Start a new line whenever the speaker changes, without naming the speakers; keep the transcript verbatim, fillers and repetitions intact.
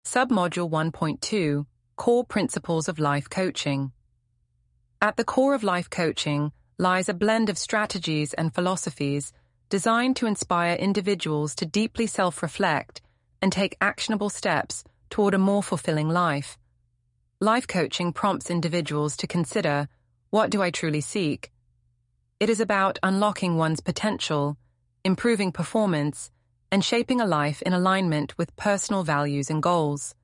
Submodule one point two, Core Principles of Life Coaching. At the core of life coaching lies a blend of strategies and philosophies designed to inspire individuals to deeply self-reflect and take actionable steps toward a more fulfilling life. Life coaching prompts individuals to consider, what do I truly seek? It is about unlocking one's potential, improving performance, and shaping a life in alignment with personal values and goals.